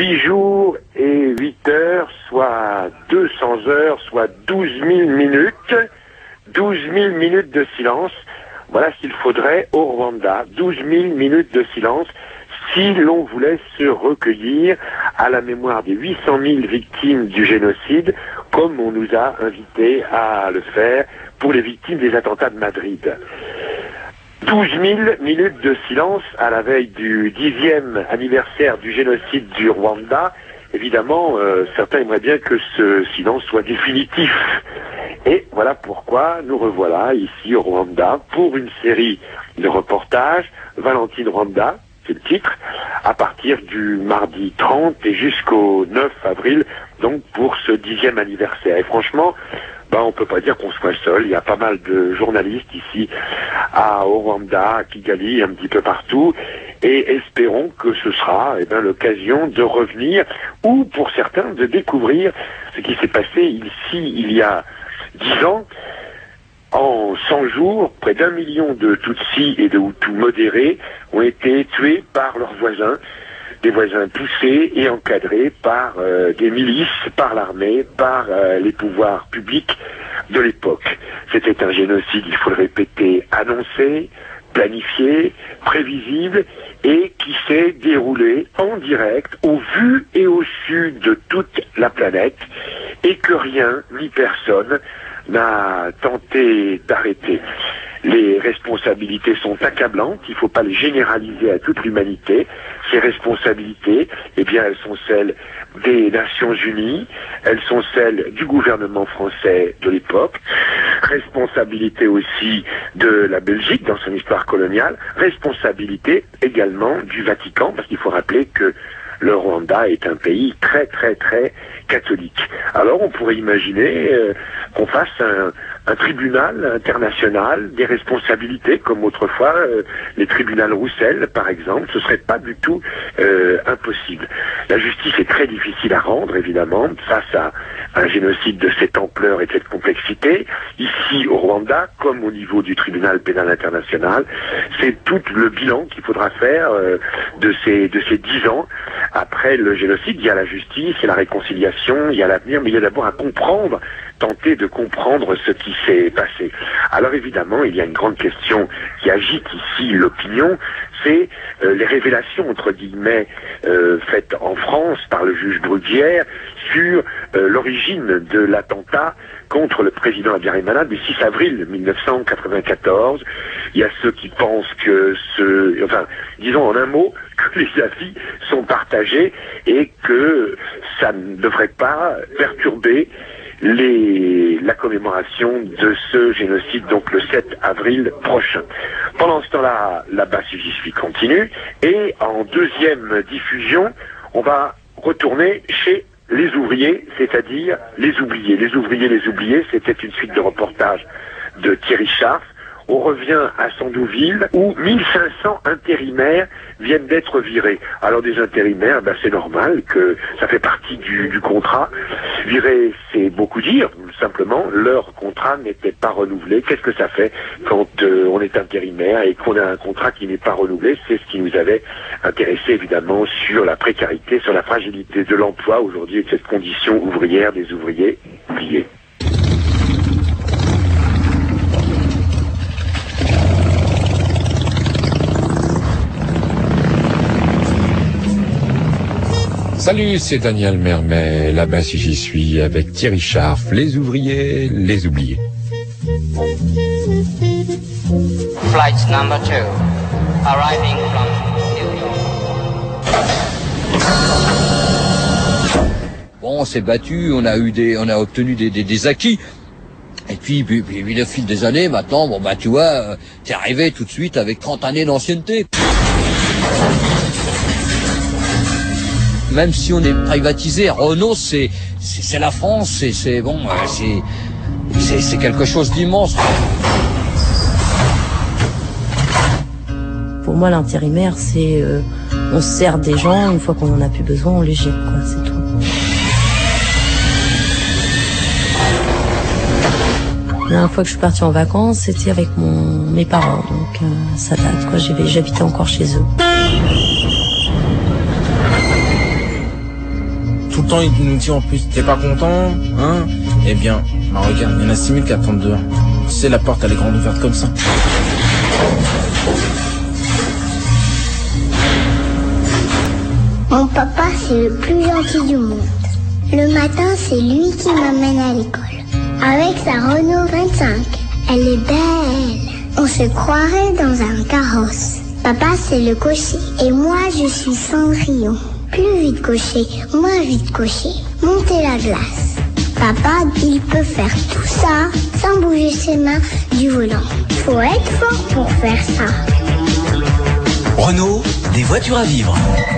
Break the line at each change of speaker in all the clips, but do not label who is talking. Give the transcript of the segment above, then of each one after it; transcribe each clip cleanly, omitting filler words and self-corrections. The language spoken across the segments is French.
8 jours et 8 heures, soit 200 heures, soit 12 000 minutes. 12 000 minutes de silence. Voilà ce qu'il faudrait au Rwanda. 12 000 minutes de silence si l'on voulait se recueillir à la mémoire des 800 000 victimes du génocide, comme on nous a invités à le faire pour les victimes des attentats de Madrid. 12 000 minutes de silence à la veille du 10e anniversaire du génocide du Rwanda. Évidemment, certains aimeraient bien que ce silence soit définitif. Et voilà pourquoi nous revoilà ici au Rwanda pour une série de reportages. Valentine Rwanda, c'est le titre, à partir du mardi 30 et jusqu'au 9 avril, donc pour ce 10e anniversaire. Et franchement, on peut pas dire qu'on soit seul. Il y a pas mal de journalistes ici au Rwanda, à Kigali, un petit peu partout. Et espérons que ce sera l'occasion de revenir ou pour certains de découvrir ce qui s'est passé ici il y a 10 ans. En 100 jours, près d'1 million de Tutsis et de Hutus modérés ont été tués par leurs voisins, des voisins poussés et encadrés par des milices, par l'armée, par les pouvoirs publics de l'époque. C'était un génocide, il faut le répéter, annoncé, planifié, prévisible et qui s'est déroulé en direct au vu et au su de toute la planète et que rien ni personne n'a tenté d'arrêter. Les responsabilités sont accablantes, il ne faut pas les généraliser à toute l'humanité. Ces responsabilités, elles sont celles des Nations Unies, elles sont celles du gouvernement français de l'époque, responsabilité aussi de la Belgique dans son histoire coloniale, responsabilité également du Vatican, parce qu'il faut rappeler que le Rwanda est un pays très très très catholique. Alors on pourrait imaginer qu'on fasse un tribunal international des responsabilités, comme autrefois les tribunaux Roussel, par exemple. Ce serait pas du tout impossible. La justice est très difficile à rendre, évidemment, face à un génocide de cette ampleur et de cette complexité. Ici, au Rwanda, comme au niveau du tribunal pénal international, c'est tout le bilan qu'il faudra faire de ces 10 ans après le génocide. Il y a la justice, il y a la réconciliation, il y a l'avenir, mais il y a d'abord à comprendre, tenter de comprendre ce qui s'est passé. Alors évidemment, il y a une grande question qui agite ici l'opinion, c'est les révélations, entre guillemets, faites en France par le juge Bruguière sur l'origine de l'attentat contre le président Habyarimana du 6 avril 1994. Il y a ceux qui pensent que disons en un mot, que les avis sont partagés et que ça ne devrait pas perturber la commémoration de ce génocide, donc le 7 avril prochain. Pendant ce temps-là, là-bas, si j'y suis, continue. Et en deuxième diffusion, on va retourner chez les ouvriers, c'est-à-dire les oubliés. Les ouvriers, les oubliés, c'était une suite de reportages de Thierry Scharf. On revient à Sandouville où 1500 intérimaires viennent d'être virés. Alors des intérimaires, c'est normal que ça fait partie du contrat. Virer, c'est beaucoup dire. Simplement, leur contrat n'était pas renouvelé. Qu'est-ce que ça fait quand on est intérimaire et qu'on a un contrat qui n'est pas renouvelé? C'est ce qui nous avait intéressé évidemment sur la précarité, sur la fragilité de l'emploi aujourd'hui et de cette condition ouvrière des ouvriers oubliés.
Salut, c'est Daniel Mermet, là-bas si j'y suis, avec Thierry Scharf, les ouvriers, les oubliés.
Flight number 2, arriving from New York.
Bon, on s'est battu, on a obtenu des acquis. Et puis, au fil des années, maintenant, tu vois, t'es arrivé tout de suite avec 30 années d'ancienneté. Même si on est privatisé, Renault, c'est la France, c'est quelque chose d'immense.
Pour moi, l'intérimaire, c'est on se sert des gens, une fois qu'on en a plus besoin, on les jette, quoi, c'est tout. La dernière fois que je suis partie en vacances, c'était avec mes parents, donc ça date, quoi. J'habitais encore chez eux.
tout le temps, il nous dit en plus, t'es pas content, hein? Eh bien, bah regarde, il y en a 6000 qui attendent dehors. Tu sais, la porte, elle est grande ouverte comme ça.
Mon papa, c'est le plus gentil du monde. Le matin, c'est lui qui m'amène à l'école. Avec sa Renault 25. Elle est belle. On se croirait dans un carrosse. Papa, c'est le cocher. Et moi, je suis Cendrillon. Plus vite cocher, moins vite cocher. Monter la glace. Papa, il peut faire tout ça sans bouger ses mains du volant. Faut être fort pour faire ça.
Renault, des voitures à vivre.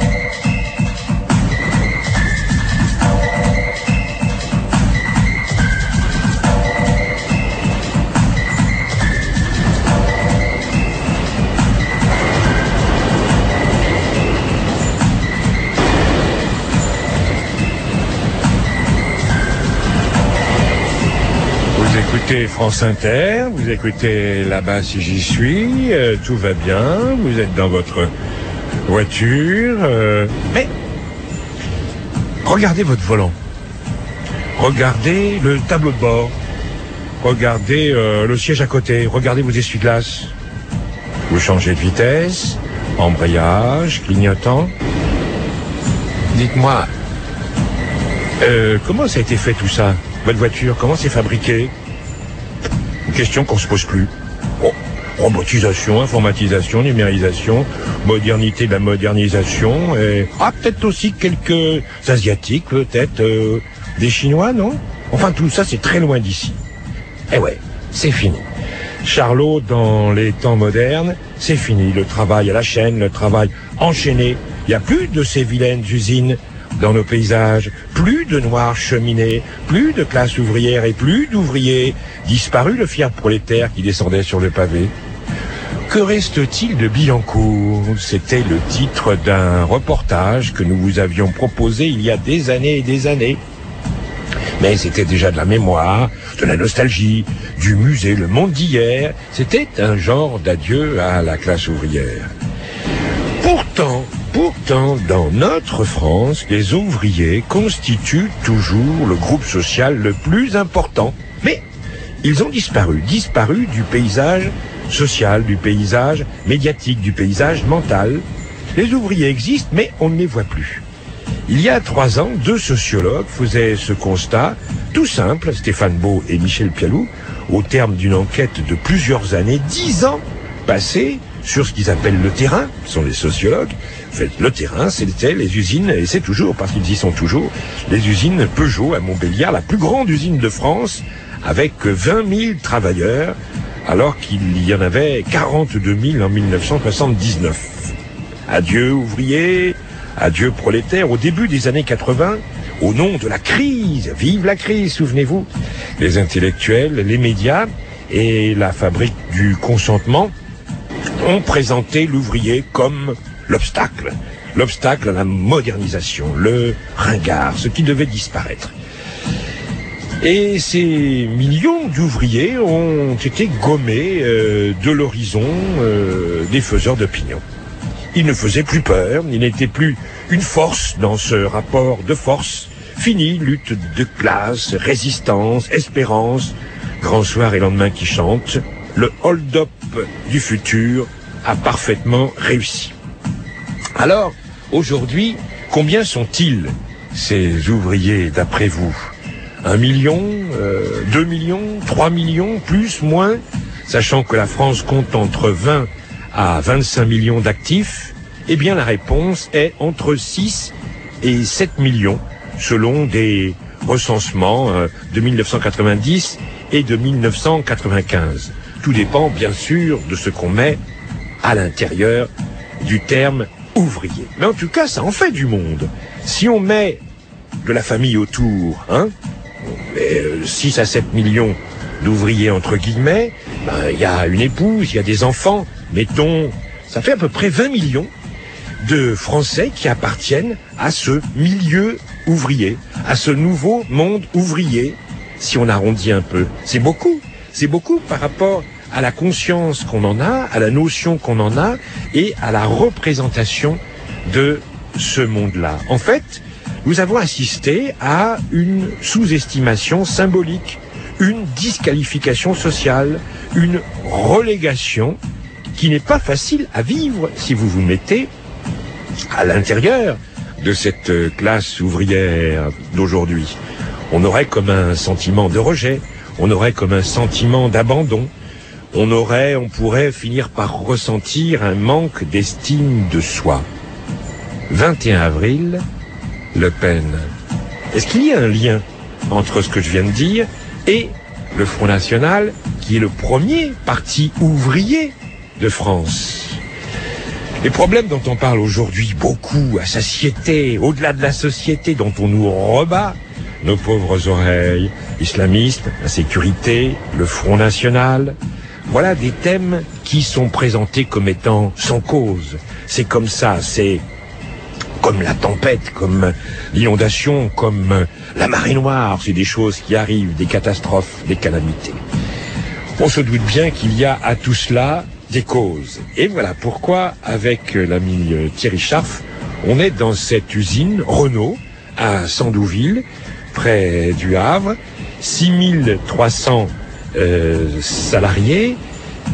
Vous écoutez France Inter, vous écoutez Là-bas si j'y suis, tout va bien, vous êtes dans votre voiture, mais regardez votre volant, regardez le tableau de bord, regardez le siège à côté, regardez vos essuie-glaces, vous changez de vitesse, embrayage, clignotant. Dites-moi, comment ça a été fait tout ça? Votre voiture, comment c'est fabriqué? Une question qu'on se pose plus. Oh, robotisation, informatisation, numérisation, modernité de la modernisation, et peut-être aussi quelques Asiatiques, peut-être des Chinois, non? Enfin, tout ça, c'est très loin d'ici. Eh ouais, c'est fini. Charlot, dans les temps modernes, c'est fini. Le travail à la chaîne, le travail enchaîné. Il n'y a plus de ces vilaines usines dans nos paysages, plus de noirs cheminées, plus de classes ouvrières et plus d'ouvriers, disparu le fier prolétaire qui descendait sur le pavé. Que reste-t-il de Billancourt? C'était le titre d'un reportage que nous vous avions proposé il y a des années et des années. Mais c'était déjà de la mémoire, de la nostalgie, du musée Le Monde d'hier. C'était un genre d'adieu à la classe ouvrière. Pourtant, dans notre France, les ouvriers constituent toujours le groupe social le plus important. Mais ils ont disparu du paysage social, du paysage médiatique, du paysage mental. Les ouvriers existent, mais on ne les voit plus. Il y a 3 ans, 2 sociologues faisaient ce constat, tout simple, Stéphane Beau et Michel Pialou, au terme d'une enquête de plusieurs années, 10 ans passés sur ce qu'ils appellent le terrain, ce sont les sociologues. En fait, le terrain, c'était les usines, et c'est toujours, parce qu'ils y sont toujours, les usines Peugeot à Montbéliard, la plus grande usine de France, avec 20 000 travailleurs, alors qu'il y en avait 42 000 en 1979. Adieu ouvriers, adieu prolétaires. Au début des années 80, au nom de la crise, vive la crise, souvenez-vous, les intellectuels, les médias et la fabrique du consentement ont présenté l'ouvrier comme l'obstacle à la modernisation, le ringard, ce qui devait disparaître. Et ces millions d'ouvriers ont été gommés de l'horizon des faiseurs d'opinion. Ils ne faisaient plus peur, ils n'étaient plus une force dans ce rapport de force. Fini, lutte de classe, résistance, espérance, grand soir et lendemain qui chantent. Le hold-up du futur a parfaitement réussi. Alors, aujourd'hui, combien sont-ils, ces ouvriers, d'après vous? 1 million, 2 millions, 3 millions, plus, moins? Sachant que la France compte entre 20 à 25 millions d'actifs, eh bien la réponse est entre 6 et 7 millions, selon des recensements de 1990 et de 1995. Tout dépend, bien sûr, de ce qu'on met à l'intérieur du terme ouvrier. Mais en tout cas, ça en fait du monde. Si on met de la famille autour, 6 à 7 millions d'ouvriers, entre guillemets, il y a une épouse, il y a des enfants, mettons, ça fait à peu près 20 millions de Français qui appartiennent à ce milieu ouvrier, à ce nouveau monde ouvrier, si on arrondit un peu. C'est beaucoup par rapport à la conscience qu'on en a, à la notion qu'on en a et à la représentation de ce monde-là. En fait, nous avons assisté à une sous-estimation symbolique, une disqualification sociale, une relégation qui n'est pas facile à vivre si vous vous mettez à l'intérieur de cette classe ouvrière d'aujourd'hui. On aurait comme un sentiment de rejet, on aurait comme un sentiment d'abandon, on pourrait finir par ressentir un manque d'estime de soi. 21 avril, Le Pen. Est-ce qu'il y a un lien entre ce que je viens de dire et le Front National, qui est le premier parti ouvrier de France? Les problèmes dont on parle aujourd'hui beaucoup à satiété, au-delà de la société dont on nous rebat nos pauvres oreilles, islamistes, la sécurité, le Front National, voilà des thèmes qui sont présentés comme étant sans cause. C'est comme ça, c'est comme la tempête, comme l'inondation, comme la marée noire, c'est des choses qui arrivent, des catastrophes, des calamités. On se doute bien qu'il y a à tout cela des causes. Et voilà pourquoi, avec l'ami Thierry Scharf, on est dans cette usine Renault à Sandouville, près du Havre, 6300 salariés,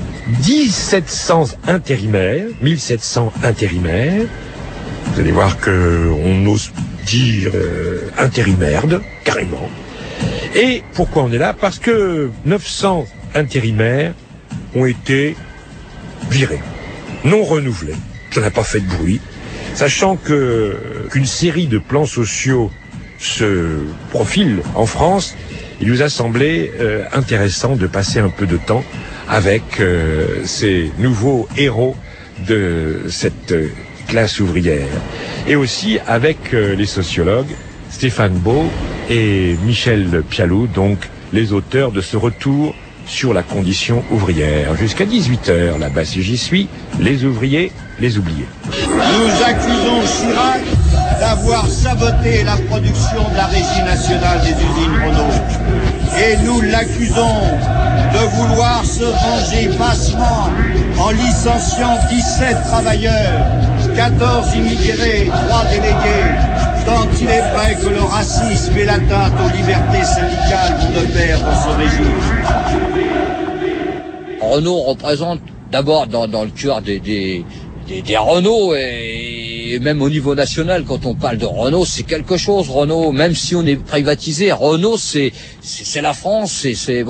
1700 intérimaires, 1700 intérimaires. Vous allez voir qu'on ose dire intérimaire, carrément. Et pourquoi on est là? Parce que 900 intérimaires ont été virés, non renouvelés. Ça n'a pas fait de bruit, sachant qu'une série de plans sociaux se profile en France. Il nous a semblé intéressant de passer un peu de temps avec ces nouveaux héros de cette classe ouvrière. Et aussi avec les sociologues Stéphane Beau et Michel Pialou, donc les auteurs de ce retour sur la condition ouvrière. Jusqu'à 18h, là-bas, si j'y suis, les ouvriers, les oubliés.
Nous accusons Chirac d'avoir saboté la production de la Régie nationale des usines Renault. Et nous l'accusons de vouloir se venger bassement en licenciant 17 travailleurs, 14 immigrés, 3 délégués, tant il est vrai que le racisme et l'atteinte aux libertés syndicales vont de pair dans ce régime.
Renault représente d'abord dans le cœur des Renault et même au niveau national, quand on parle de Renault, c'est quelque chose. Renault, même si on est privatisé, Renault c'est la France,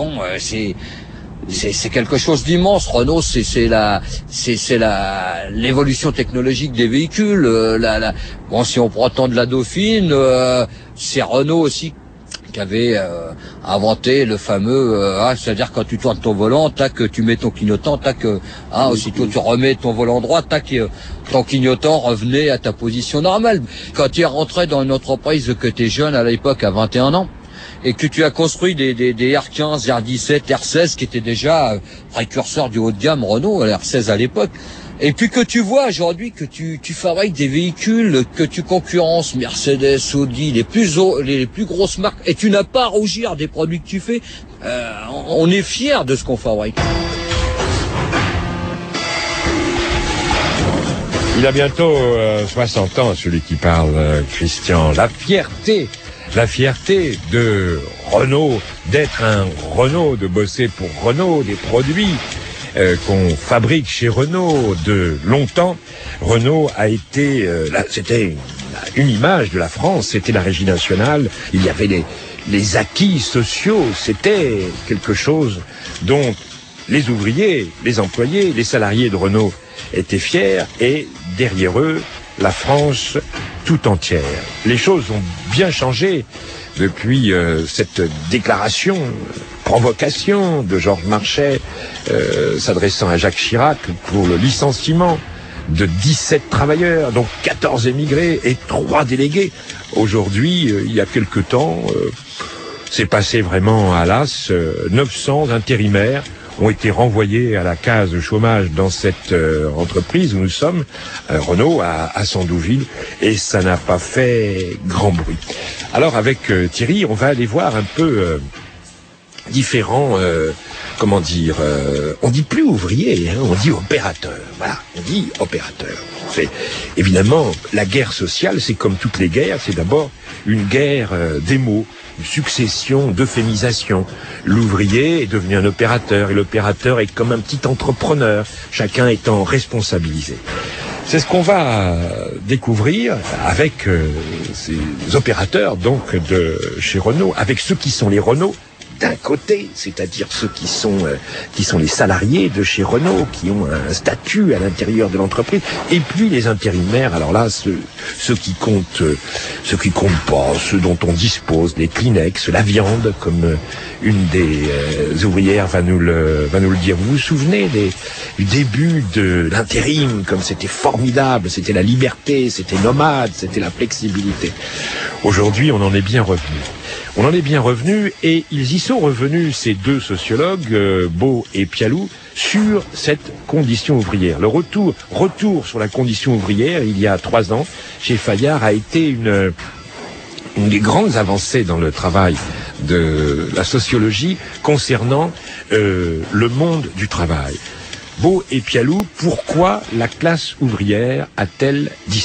c'est quelque chose d'immense. Renault, c'est l'évolution technologique des véhicules. Bon, si on prend le temps de la Dauphine, c'est Renault aussi qui avait inventé le fameux, c'est-à-dire quand tu tournes ton volant, tac, tu mets ton clignotant, tac, aussitôt tu remets ton volant droit, tac, ton clignotant revenait à ta position normale. Quand tu es rentré dans une entreprise, que tu es jeune à l'époque, à 21 ans, et que tu as construit des R15, R17, R16 qui étaient déjà précurseurs du haut de gamme Renault, R16 à l'époque, et puis que tu vois aujourd'hui que tu fabriques des véhicules, que tu concurrences Mercedes, Audi, les plus grosses marques, et tu n'as pas à rougir des produits que tu fais, on est fiers de ce qu'on fabrique.
Il a bientôt 60 ans, celui qui parle, Christian. La fierté de Renault, d'être un Renault, de bosser pour Renault, des produits qu'on fabrique chez Renault de longtemps. Renault a été, c'était une image de la France, c'était la Régie nationale, il y avait les acquis sociaux, c'était quelque chose dont les ouvriers, les employés, les salariés de Renault étaient fiers, et derrière eux, la France tout entière. Les choses ont bien changé depuis cette déclaration, provocation de Georges Marchais s'adressant à Jacques Chirac pour le licenciement de 17 travailleurs, donc 14 émigrés et 3 délégués. Aujourd'hui, il y a quelque temps, c'est passé vraiment à l'as, 900 intérimaires ont été renvoyés à la case de chômage dans cette entreprise où nous sommes, Renault, à Sandouville, et ça n'a pas fait grand bruit. Alors avec Thierry, on va aller voir un peu différents, on dit plus ouvrier, on dit opérateur. Voilà, on dit opérateur. C'est évidemment la guerre sociale, c'est comme toutes les guerres, c'est d'abord une guerre des mots, une succession d'euphémisations. L'ouvrier est devenu un opérateur et l'opérateur est comme un petit entrepreneur, chacun étant responsabilisé. C'est ce qu'on va découvrir avec ces opérateurs donc de chez Renault, avec ceux qui sont les Renault d'un côté, c'est-à-dire ceux qui sont les salariés de chez Renault, qui ont un statut à l'intérieur de l'entreprise, et puis les intérimaires. Alors là, ceux qui comptent pas, ceux dont on dispose, les Kleenex, la viande, comme une des ouvrières va nous le dire. Vous vous souvenez du début de l'intérim, comme c'était formidable, c'était la liberté, c'était nomade, c'était la flexibilité. Aujourd'hui, on en est bien revenu. On en est bien revenu et ils y sont revenus, ces deux sociologues, Beau et Pialou, sur cette condition ouvrière. Le retour sur la condition ouvrière, il y a 3 ans, chez Fayard, a été une des grandes avancées dans le travail de la sociologie concernant le monde du travail. Beau et Pialou, pourquoi la classe ouvrière a-t-elle disparu ?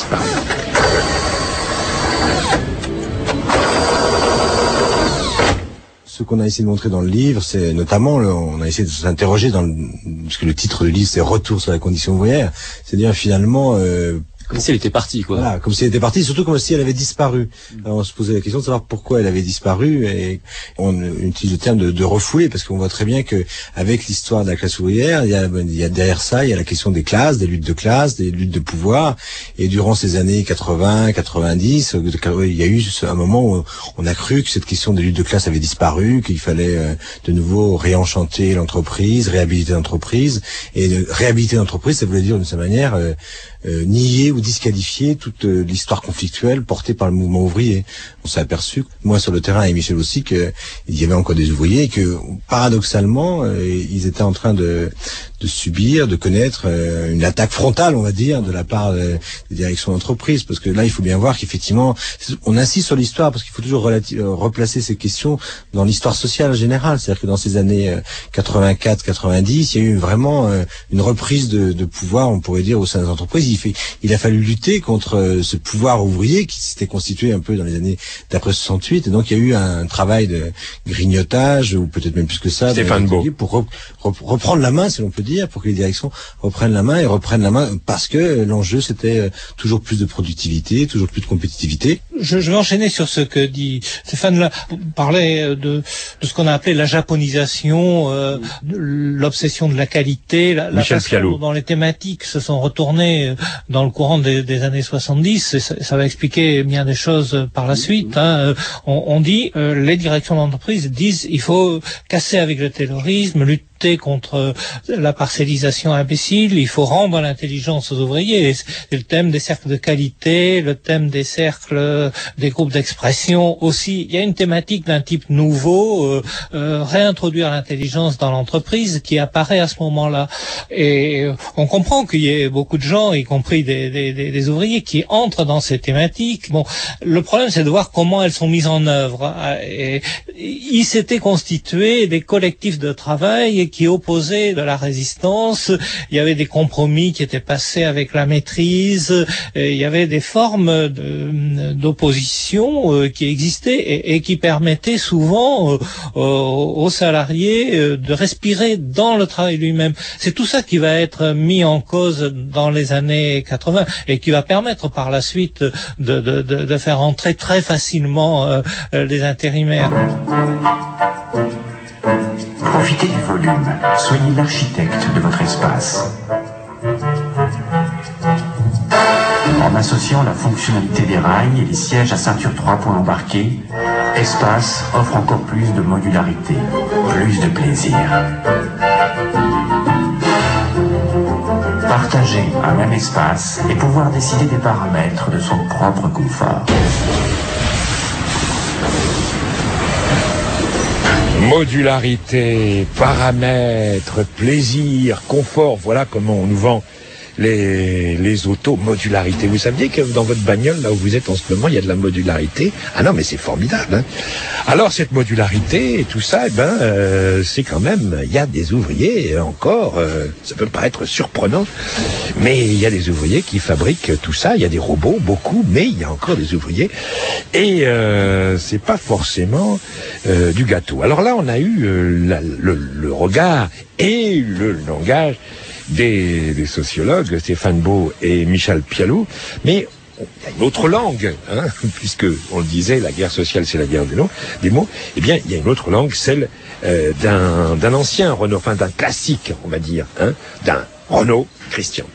Ce qu'on a essayé de montrer dans le livre, c'est notamment, on a essayé de s'interroger parce que le titre du livre, c'est Retour sur la condition ouvrière, c'est-à-dire finalement...
comme si elle était partie, quoi.
Voilà, comme si elle était partie, surtout comme si elle avait disparu. Alors on se posait la question de savoir pourquoi elle avait disparu, et on utilise le terme de refouler, parce qu'on voit très bien que avec l'histoire de la classe ouvrière, il y a derrière ça, il y a la question des classes, des luttes de classe, des luttes de pouvoir, et durant ces années 80, 90, il y a eu un moment où on a cru que cette question des luttes de classe avait disparu, qu'il fallait de nouveau réenchanter l'entreprise, réhabiliter l'entreprise, et réhabiliter l'entreprise, ça voulait dire d'une certaine manière nier ou disqualifier toute l'histoire conflictuelle portée par le mouvement ouvrier. On s'est aperçu, moi sur le terrain et Michel aussi, qu'il y avait encore des ouvriers et que paradoxalement ils étaient en train de subir, de connaître une attaque frontale, on va dire, de la part des directions d'entreprise, parce que là il faut bien voir qu'effectivement on insiste sur l'histoire, parce qu'il faut toujours replacer ces questions dans l'histoire sociale générale. C'est-à-dire que dans ces années 84-90, il y a eu vraiment une reprise de pouvoir, on pourrait dire, au sein des entreprises. Il a fallu lutter contre ce pouvoir ouvrier qui s'était constitué un peu dans les années d'après 68, et donc il y a eu un travail de grignotage, ou peut-être même plus que ça,
Stéphane Beau,
pour reprendre la main, si l'on peut dire, pour que les directions reprennent la main, parce que l'enjeu c'était toujours plus de productivité, toujours plus de compétitivité.
Je vais enchaîner sur ce que dit Stéphane. Là, parlait de ce qu'on a appelé la japonisation, l'obsession de la qualité, la façon dont les thématiques se sont retournées dans le courant des années 70, ça va expliquer bien des choses par la suite. On dit, les directions d'entreprise disent, il faut casser avec le taylorisme, lutter contre la parcellisation imbécile, il faut rendre l'intelligence aux ouvriers. C'est le thème des cercles de qualité, le thème des cercles des groupes d'expression aussi. Il y a une thématique d'un type nouveau, réintroduire l'intelligence dans l'entreprise, qui apparaît à ce moment-là. Et on comprend qu'il y ait beaucoup de gens, y compris des ouvriers, qui entrent dans ces thématiques. Bon, le problème, c'est de voir comment elles sont mises en œuvre. Et il s'était constitué des collectifs de travail qui opposaient de la résistance. Il y avait des compromis qui étaient passés avec la maîtrise. Il y avait des formes d'opposition qui existaient et qui permettaient souvent aux salariés de respirer dans le travail lui-même. C'est tout ça qui va être mis en cause dans les années 80 et qui va permettre par la suite de faire entrer très facilement les intérimaires.
Profitez du volume. Soyez l'architecte de votre espace. En associant la fonctionnalité des rails et les sièges à ceinture 3 points embarqués, Espace offre encore plus de modularité, plus de plaisir. Partager un même espace et pouvoir décider des paramètres de son propre confort.
Modularité, paramètres, plaisir, confort, voilà comment on nous vend les automodularité. Vous saviez que dans votre bagnole, là où vous êtes en ce moment, il y a de la modularité? Ah non, mais c'est formidable, hein. Alors, cette modularité et tout ça, c'est quand même, il y a des ouvriers encore, ça peut paraître surprenant, mais il y a des ouvriers qui fabriquent tout ça. Il y a des robots, beaucoup, mais il y a encore des ouvriers. Et c'est pas forcément du gâteau. Alors là, on a eu le regard et le langage des sociologues, Stéphane Beau et Michel Pialou, mais il y a une autre langue, hein, puisque on le disait, la guerre sociale c'est la guerre des mots, eh bien il y a une autre langue, celle d'un ancien Renaud, enfin d'un classique, on va dire, hein, d'un Renaud Christian.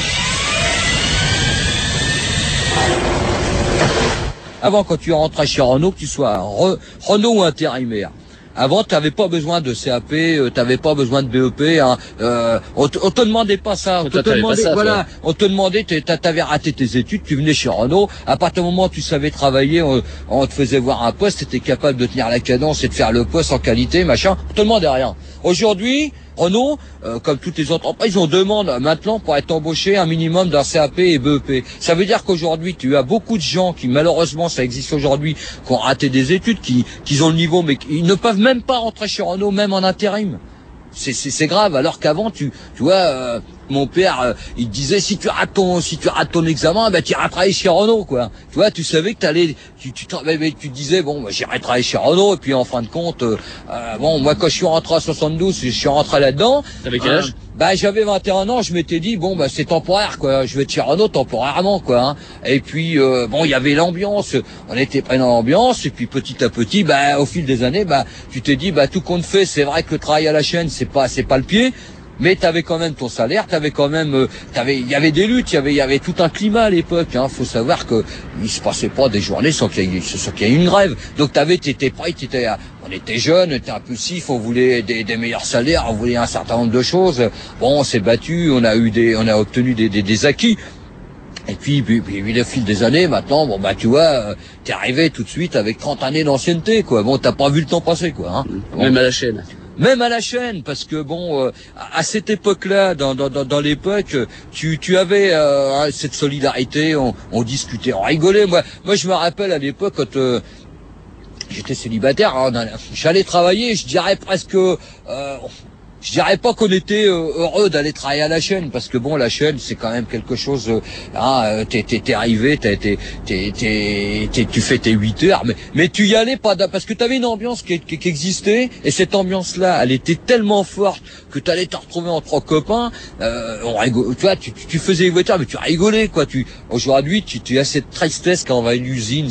Avant, quand tu rentrais chez Renault, que tu sois Renault ou intérimaire, avant, tu n'avais pas besoin de CAP, tu n'avais pas besoin de BEP. Hein, on te demandait pas ça. On te demandait, t'avais raté tes études, tu venais chez Renault. À partir du moment où tu savais travailler, on te faisait voir un poste, tu étais capable de tenir la cadence et de faire le poste en qualité, machin. On te demandait rien. Aujourd'hui, Renault, comme toutes les entreprises, on demande maintenant pour être embauché un minimum d'un CAP et BEP. Ça veut dire qu'aujourd'hui, tu as beaucoup de gens qui, malheureusement, ça existe aujourd'hui, qui ont raté des études, qui ont le niveau, mais qui ne peuvent même pas rentrer chez Renault, même en intérim. C'est grave, alors qu'avant, tu vois, mon père, il disait, si tu rates ton examen, tu iras travailler chez Renault, quoi. Tu vois, tu savais que tu disais, bon, j'irai travailler chez Renault, et puis en fin de compte, moi, quand je suis rentré à 72, je suis rentré là-dedans.
T'avais quel âge?
J'avais 21 ans, je m'étais dit, c'est temporaire, quoi. Je vais être chez Renault temporairement, quoi, hein. Et puis, il y avait l'ambiance. On était pris dans l'ambiance, et puis petit à petit, au fil des années, tu t'es dit, tout compte fait, c'est vrai que le travail à la chaîne, c'est pas le pied. Mais t'avais quand même ton salaire, t'avais quand même, il y avait des luttes, il y avait tout un climat à l'époque, hein. Faut savoir que il se passait pas des journées sans qu'il y ait une grève. Donc t'étais prêt, on était jeunes, on était impulsifs, on voulait des meilleurs salaires, on voulait un certain nombre de choses. Bon, on s'est battu, on a obtenu des acquis. Et puis, le fil des années, maintenant, tu vois, t'es arrivé tout de suite avec 30 années d'ancienneté, quoi. Bon, t'as pas vu le temps passer, quoi, hein.
Même à la chaîne.
Même à la chaîne, parce que à cette époque-là, dans l'époque, tu avais cette solidarité, on discutait, on rigolait. Moi, je me rappelle à l'époque quand j'étais célibataire, j'allais travailler, je dirais presque. Je dirais pas qu'on était heureux d'aller travailler à la chaîne, parce que la chaîne c'est quand même quelque chose. T'es arrivé, tu fais tes 8 heures, mais tu y allais pas, parce que t'avais une ambiance qui existait, et cette ambiance-là, elle était tellement forte que t'allais te retrouver entre copains. On rigole, tu vois, tu faisais les voitures, mais tu rigolais, quoi. Aujourd'hui, tu as cette tristesse quand on va à l'usine.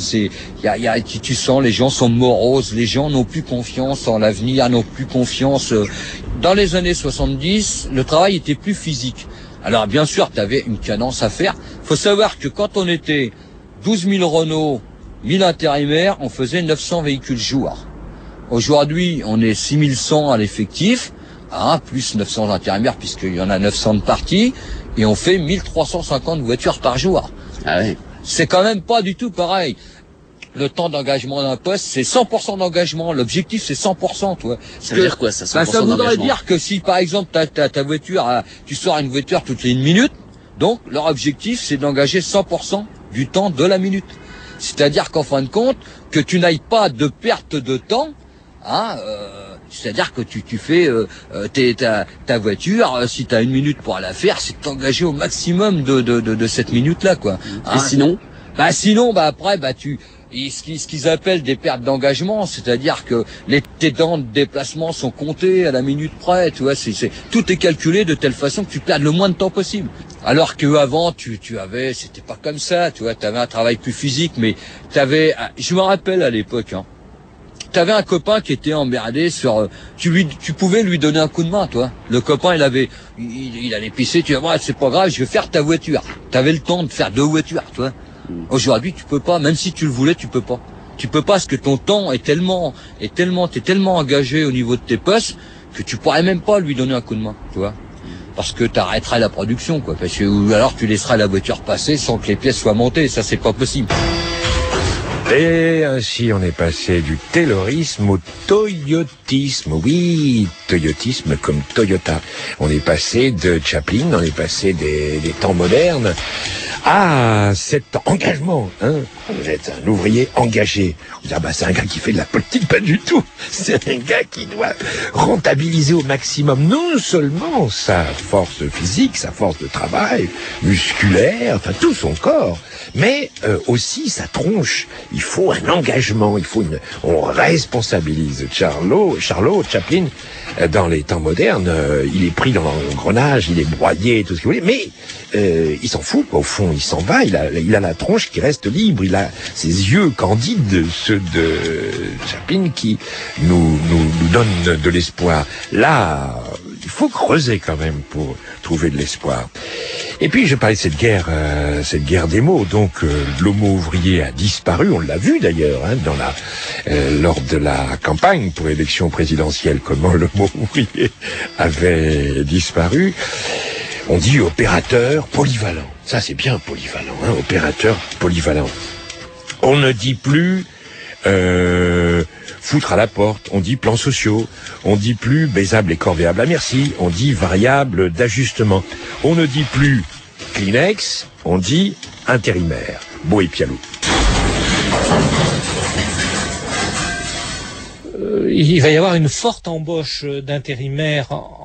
Tu sens les gens sont moroses, les gens n'ont plus confiance en l'avenir, n'ont plus confiance. Dans les années 70, le travail était plus physique. Alors bien sûr, tu avais une cadence à faire. Faut savoir que quand on était 12 000 Renault, 1000 intérimaires, on faisait 900 véhicules jour. Aujourd'hui, on est 6100 à l'effectif, plus 900 intérimaires puisqu'il y en a 900 de partis, et on fait 1350 voitures par jour.
Ah ouais.
C'est quand même pas du tout pareil. Le temps d'engagement d'un poste, c'est 100% d'engagement. L'objectif, c'est 100%, toi.
Ça veut dire quoi, ça, 100%
ça voudrait dire que si, par exemple, ta voiture, tu sors une voiture toutes les 1 minute, donc, leur objectif, c'est d'engager 100% du temps de la minute. C'est-à-dire qu'en fin de compte, que tu n'ailles pas de perte de temps, c'est-à-dire que tu fais ta voiture, si tu as 1 minute pour la faire, c'est t'engager au maximum de cette minute-là, quoi.
Et sinon?
Sinon, après, ce qu'ils appellent des pertes d'engagement, c'est-à-dire que tes temps de déplacement sont comptés à la minute près, tu vois, tout est calculé de telle façon que tu perds le moins de temps possible. Alors que avant, c'était pas comme ça, tu vois, t'avais un travail plus physique, mais je me rappelle à l'époque, t'avais un copain qui était emmerdé tu pouvais lui donner un coup de main, toi. Le copain, il allait pisser, tu vas c'est pas grave, je vais faire ta voiture. T'avais le temps de faire 2 voitures, toi. Aujourd'hui, tu peux pas, même si tu le voulais, tu peux pas. Tu peux pas parce que ton temps t'es tellement engagé au niveau de tes postes que tu pourrais même pas lui donner un coup de main, tu vois. Parce que t'arrêterais la production, quoi. Ou alors tu laisserais la voiture passer sans que les pièces soient montées. Ça, c'est pas possible.
Et ainsi, on est passé du taylorisme au toyotisme. Oui, toyotisme comme Toyota. On est passé de Chaplin, on est passé des temps modernes à cet engagement. Vous êtes un ouvrier engagé. Vous dites, c'est un gars qui fait de la politique, pas du tout. C'est un gars qui doit rentabiliser au maximum non seulement sa force physique, sa force de travail, musculaire, enfin tout son corps, mais aussi sa tronche. Il faut un engagement, on responsabilise Charlot, Chaplin, dans les temps modernes, il est pris dans l'engrenage, il est broyé, tout ce que vous voulez, mais il s'en fout, au fond, il s'en va, il a la tronche qui reste libre, il a ses yeux candides, ceux de Chaplin, qui nous donnent de l'espoir. Là, il faut creuser quand même pour trouver de l'espoir. Et puis je parlais de cette guerre des mots. Donc l'homo ouvrier a disparu, on l'a vu d'ailleurs lors de la campagne pour l'élection présidentielle, comment l'homo ouvrier avait disparu. On dit opérateur polyvalent. Ça c'est bien polyvalent, opérateur polyvalent. On ne dit plus foutre à la porte, on dit plans sociaux, on dit plus baisable et corvéable à merci, on dit variable d'ajustement. On ne dit plus Kleenex, on dit intérimaire. Beau et Pialou.
Il va y avoir une forte embauche d'intérimaires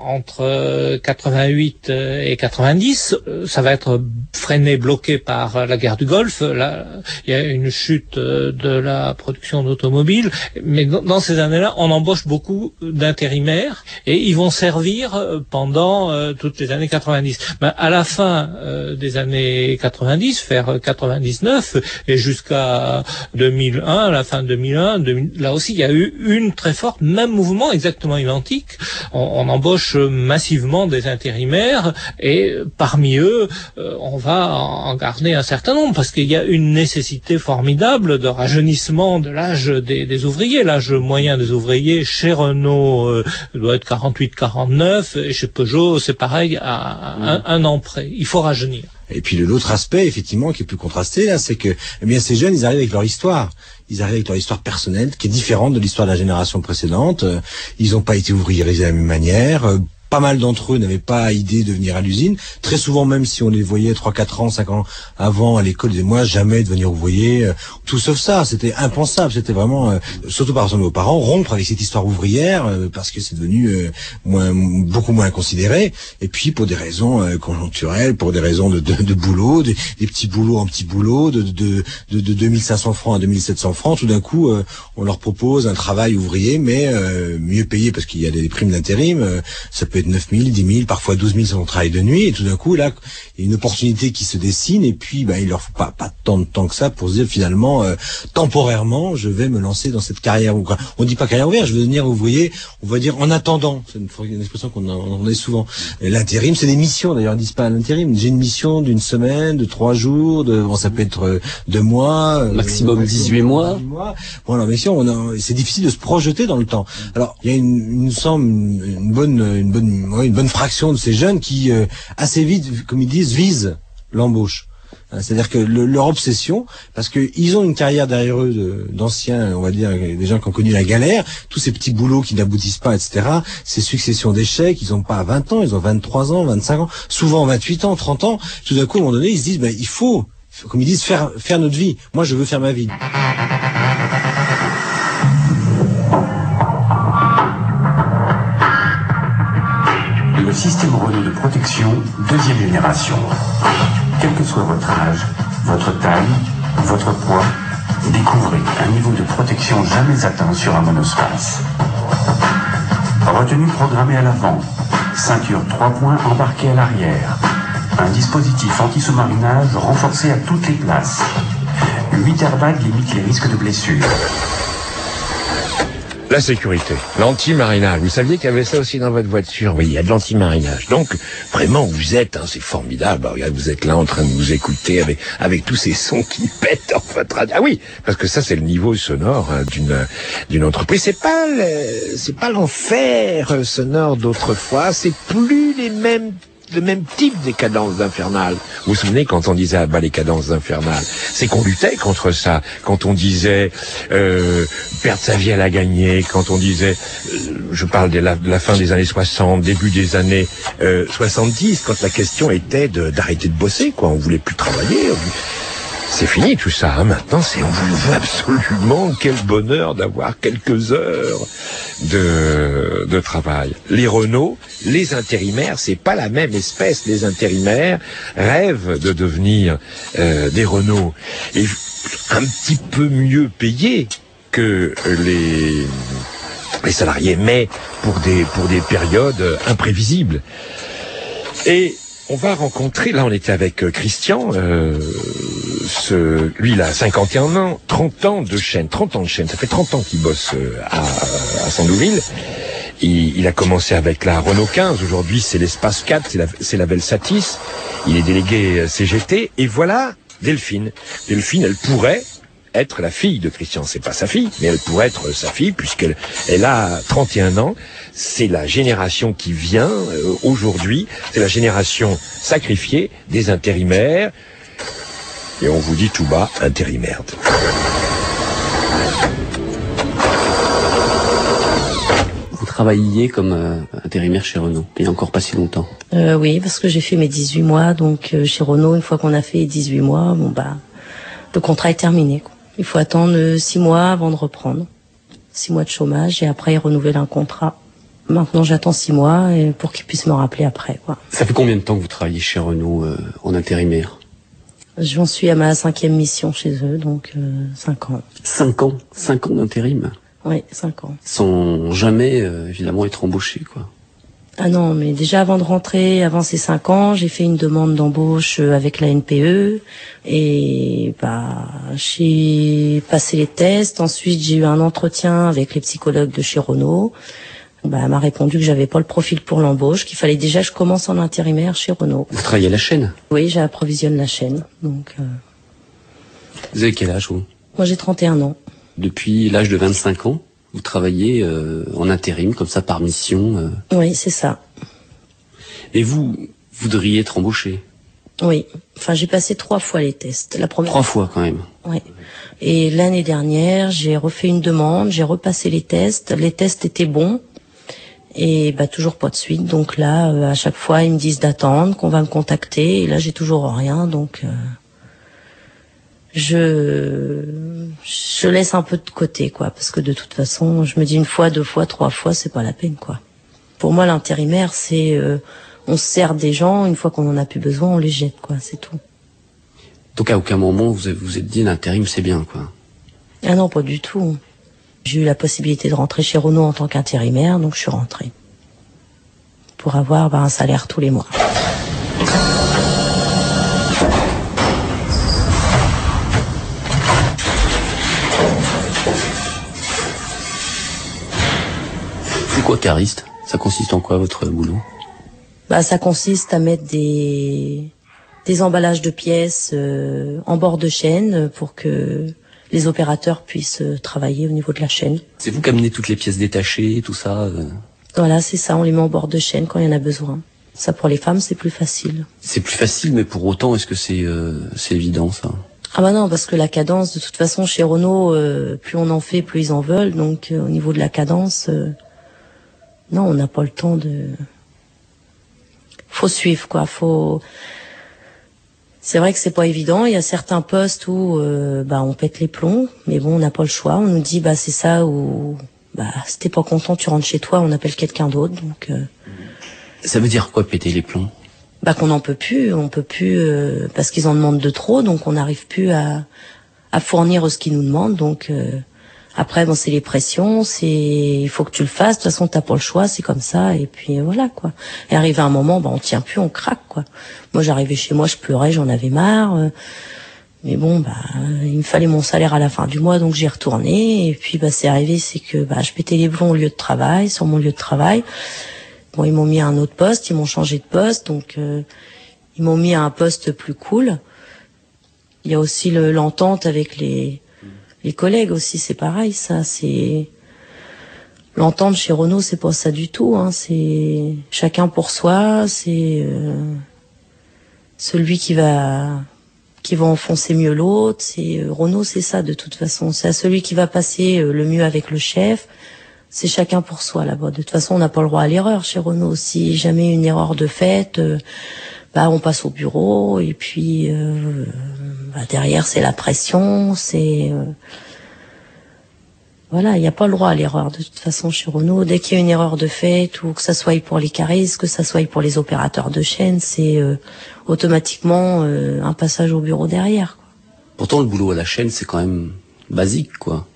entre 88 et 90. Ça va être freiné, bloqué par la guerre du Golfe. Là, il y a une chute de la production d'automobiles. Mais dans ces années-là, on embauche beaucoup d'intérimaires et ils vont servir pendant toutes les années 90. Mais à la fin des années 90, vers 99 et jusqu'à 2001, à la fin de 2001, là aussi, il y a eu une très forte, même mouvement exactement identique. On embauche massivement des intérimaires et parmi eux, on va en garder un certain nombre parce qu'il y a une nécessité formidable de rajeunissement de l'âge des ouvriers. L'âge moyen des ouvriers chez Renault doit être 48-49 et chez Peugeot c'est pareil à un an près. Il faut rajeunir.
Et puis l'autre aspect, effectivement, qui est plus contrasté, là, c'est que, ces jeunes, ils arrivent avec leur histoire. Ils arrivent avec leur histoire personnelle, qui est différente de l'histoire de la génération précédente. Ils n'ont pas été ouvriérisés de la même manière. Pas mal d'entre eux n'avaient pas idée de venir à l'usine. Très souvent, même si on les voyait 3, 4 ans, 5 ans avant à l'école, ils disaient, moi, jamais devenir ouvrier. Tout sauf ça. C'était impensable. C'était vraiment, surtout par rapport à nos parents, rompre avec cette histoire ouvrière, parce que c'est devenu beaucoup moins considéré. Et puis, pour des raisons conjoncturelles, pour des raisons de boulot, des petits boulots en petits boulots, de 2500 francs à 2700 francs, tout d'un coup, on leur propose un travail ouvrier, mais mieux payé, parce qu'il y a des primes d'intérim. Ça peut être 9 000, 10 000, parfois 12 000 sur son travail de nuit, et tout d'un coup, là, il y a une opportunité qui se dessine, et puis, il leur faut pas tant de temps que ça pour se dire, finalement, temporairement, je vais me lancer dans cette carrière ouvrière. On dit pas carrière ouvrière, je veux devenir ouvrier, on va dire en attendant. C'est une expression qu'on a souvent. L'intérim, c'est des missions, d'ailleurs, ils disent pas l'intérim. J'ai une mission d'une semaine, de 3 jours, ça peut être 2 mois.
Maximum 18 mois.
Bon, alors, bien sûr, c'est difficile de se projeter dans le temps. Alors, il y a une bonne fraction de ces jeunes qui, assez vite, comme ils disent, visent l'embauche. C'est-à-dire que leur obsession, parce que ils ont une carrière derrière eux d'anciens, on va dire, des gens qui ont connu la galère, tous ces petits boulots qui n'aboutissent pas, etc., ces successions d'échecs, ils ont pas 20 ans, ils ont 23 ans, 25 ans, souvent 28 ans, 30 ans. Tout d'un coup, à un moment donné, ils se disent, il faut, comme ils disent, faire notre vie. Moi, je veux faire ma vie.
Le système Renault de protection, 2e génération. Quel que soit votre âge, votre taille, votre poids, découvrez un niveau de protection jamais atteint sur un monospace. Retenue programmée à l'avant, ceinture 3 points embarquée à l'arrière, un dispositif anti-sous-marinage renforcé à toutes les places. 8 airbags limitent les risques de blessures.
La sécurité, l'anti-marinage. Vous saviez qu'il y avait ça aussi dans votre voiture? Oui, il y a de l'anti-marinage. Donc, vraiment, vous êtes, c'est formidable. Regarde, vous êtes là en train de nous écouter avec tous ces sons qui pètent dans votre radio. Ah oui, parce que ça, c'est le niveau sonore d'une entreprise. C'est pas l'enfer sonore d'autrefois. C'est plus les mêmes type des cadences infernales. Vous vous souvenez quand on disait les cadences infernales, c'est qu'on luttait contre ça. Quand on disait perdre sa vie à la gagner, quand on disait, je parle de la fin des années 60, début des années 70, quand la question était d'arrêter de bosser, quoi. On voulait plus travailler. C'est fini tout ça, hein. Maintenant on veut absolument, quel bonheur d'avoir quelques heures de travail. Les Renault, les intérimaires, c'est pas la même espèce. Les intérimaires rêvent de devenir des Renault et un petit peu mieux payés que les salariés, mais pour des périodes imprévisibles. Et on va rencontrer, là on était avec Christian, lui il a 51 ans, 30 ans de chaîne, ça fait 30 ans qu'il bosse à Sandouville. Il a commencé avec la Renault 15, aujourd'hui c'est l'Espace 4, c'est la Velsatis, il est délégué CGT, et voilà Delphine. Delphine, elle pourrait être la fille de Christian, c'est pas sa fille, mais elle pourrait être sa fille puisqu'elle a 31 ans. C'est la génération qui vient aujourd'hui, c'est la génération sacrifiée des intérimaires. Et on vous dit tout bas, intérimaire.
Vous travailliez comme intérimaire chez Renault, il y a encore pas si longtemps.
Oui, parce que j'ai fait mes 18 mois, donc chez Renault, une fois qu'on a fait 18 mois, le contrat est terminé, quoi. Il faut attendre 6 mois avant de reprendre. 6 mois de chômage et après ils renouvellent un contrat. Maintenant j'attends 6 mois pour qu'ils puissent me rappeler après, quoi.
Ça fait combien de temps que vous travaillez chez Renault en intérimaire?
J'en suis à ma 5e mission chez eux, donc 5 ans.
5 ans? 5 ans d'intérim?
Oui, 5 ans.
Sans jamais évidemment être embauché, quoi.
Ah non, mais déjà avant de rentrer, avant ces 5 ans, j'ai fait une demande d'embauche avec la NPE et j'ai passé les tests. Ensuite, j'ai eu un entretien avec les psychologues de chez Renault. Elle m'a répondu que j'avais pas le profil pour l'embauche, qu'il fallait déjà que je commence en intérimaire chez Renault.
Vous travaillez à la chaîne?
Oui, j'approvisionne la chaîne. Donc.
Vous avez quel âge, vous?
Moi, j'ai 31 ans.
Depuis l'âge de 25 ans, vous travaillez en intérim, comme ça, par mission.
Oui, c'est ça.
Et vous voudriez être embauché?
Oui. Enfin, j'ai passé 3 fois les tests. La première.
3 fois, quand même.
Oui. Et l'année dernière, j'ai refait une demande, j'ai repassé les tests. Les tests étaient bons. Et toujours pas de suite. Donc là, à chaque fois, ils me disent d'attendre, qu'on va me contacter. Et là, j'ai toujours rien. Donc, je laisse un peu de côté, quoi. Parce que de toute façon, je me dis 1 fois, 2 fois, 3 fois, c'est pas la peine, quoi. Pour moi, l'intérimaire, c'est, on se sert des gens. Une fois qu'on en a plus besoin, on les jette, quoi. C'est tout.
Donc à aucun moment, vous vous êtes dit l'intérim, c'est bien, quoi.
Ah non, pas du tout. J'ai eu la possibilité de rentrer chez Renault en tant qu'intérimaire, donc je suis rentrée. Pour avoir un salaire tous les mois.
C'est quoi cariste? Ça consiste en quoi votre boulot?
Ça consiste à mettre des emballages de pièces en bord de chaîne pour que les opérateurs puissent travailler au niveau de la chaîne.
C'est vous qui amenez toutes les pièces détachées, tout ça
Voilà, c'est ça, on les met en bord de chaîne quand il y en a besoin. Ça, pour les femmes, c'est plus facile.
C'est plus facile, mais pour autant, est-ce que c'est évident, ça?
Ah non, parce que la cadence, de toute façon, chez Renault, plus on en fait, plus ils en veulent. Donc, au niveau de la cadence, non, on n'a pas le temps de... Faut suivre, quoi, C'est vrai que c'est pas évident. Il y a certains postes où on pète les plombs, mais bon, on n'a pas le choix. On nous dit c'est ça ou si t'es pas content, tu rentres chez toi, on appelle quelqu'un d'autre. Donc
ça veut dire quoi péter les plombs?
Qu'on n'en peut plus, parce qu'ils en demandent de trop, donc on n'arrive plus à fournir ce qu'ils nous demandent. Donc après c'est les pressions, il faut que tu le fasses. De toute façon t'as pas le choix, c'est comme ça. Et puis voilà, quoi. Et arrivé à un moment, on tient plus, on craque, quoi. Moi j'arrivais chez moi, je pleurais, j'en avais marre. Mais bon, il me fallait mon salaire à la fin du mois, donc j'y retourné. Et puis c'est arrivé, c'est que je pétais les plombs au lieu de travail, sur mon lieu de travail. Bon, ils m'ont mis à un autre poste, ils m'ont changé de poste, donc ils m'ont mis à un poste plus cool. Il y a aussi l'entente avec les collègues aussi, c'est pareil, ça, c'est... L'entente chez Renault, c'est pas ça du tout, hein. C'est chacun pour soi, c'est celui qui va enfoncer mieux l'autre. C'est Renault, c'est ça de toute façon. C'est à celui qui va passer le mieux avec le chef. C'est chacun pour soi là-bas. De toute façon, on n'a pas le droit à l'erreur chez Renault. Si jamais une erreur de fait, on passe au bureau et puis derrière c'est la pression, c'est voilà, il n'y a pas le droit à l'erreur de toute façon chez Renault. Dès qu'il y a une erreur de fait, ou que ça soit pour les caristes, que ça soit pour les opérateurs de chaîne, c'est automatiquement un passage au bureau derrière, quoi.
Pourtant, le boulot à la chaîne, c'est quand même basique, quoi.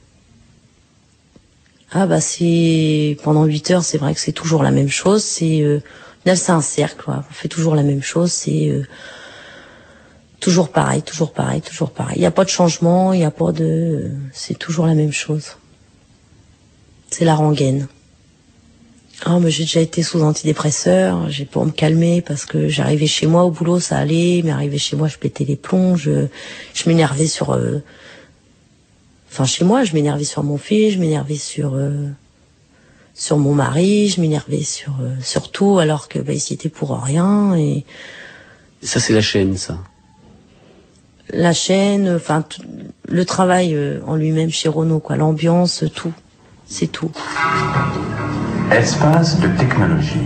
C'est pendant 8 heures, c'est vrai que c'est toujours la même chose. C'est un cercle, quoi. On fait toujours la même chose. C'est toujours pareil. Il n'y a pas de changement, il n'y a pas de... C'est toujours la même chose. C'est la rengaine. Mais j'ai déjà été sous antidépresseur, pour me calmer, parce que j'arrivais chez moi au boulot, ça allait, mais arrivé chez moi, je pétais les plombs, je m'énervais sur... chez moi, je m'énervais sur mon fils, je m'énervais sur mon mari, je m'énervais sur tout, alors que ils y étaient pour rien. Et
ça, c'est la chaîne, ça.
La chaîne, le travail en lui-même chez Renault, quoi, l'ambiance, tout, c'est tout.
Espace de technologie.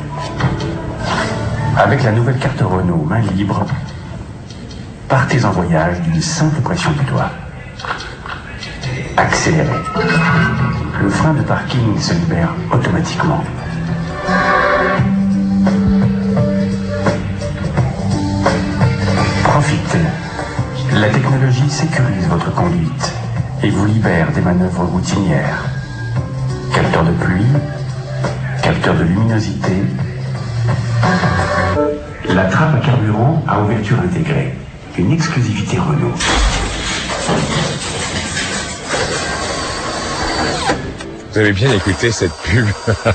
Avec la nouvelle carte Renault main libre, partez en voyage d'une simple pression du doigt. Accélérez. Le frein de parking se libère automatiquement. Profitez. La technologie sécurise votre conduite et vous libère des manœuvres routinières. Capteur de pluie, capteur de luminosité. La trappe à carburant à ouverture intégrée. Une exclusivité Renault.
Vous avez bien écouté cette pub.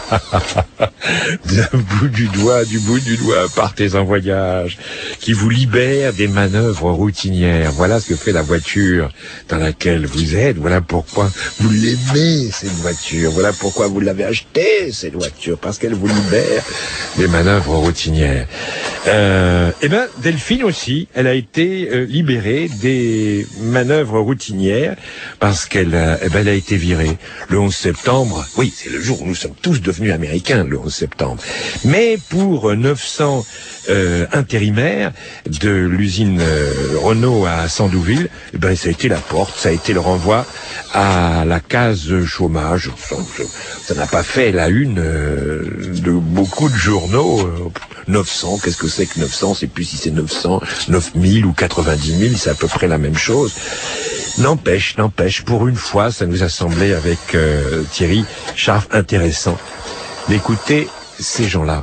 Du bout du doigt, partez en voyage, qui vous libère des manœuvres routinières. Voilà ce que fait la voiture dans laquelle vous êtes. Voilà pourquoi vous l'aimez, cette voiture. Voilà pourquoi vous l'avez achetée, cette voiture, parce qu'elle vous libère des manœuvres routinières. Delphine aussi, elle a été libérée des manœuvres routinières parce qu'elle elle a été virée le 11 septembre. Oui, c'est le jour où nous sommes tous devenus américains, le 11 septembre. Mais pour 900 intérimaires de l'usine Renault à Sandouville, ça a été la porte, ça a été le renvoi à la case chômage. Ça n'a pas fait la une de beaucoup de journaux. 900, qu'est-ce que c'est que 900? C'est plus si c'est 900, 9000 ou 90 000, c'est à peu près la même chose. N'empêche, pour une fois, ça nous a semblé avec Thierry Scharf intéressant d'écouter ces gens-là.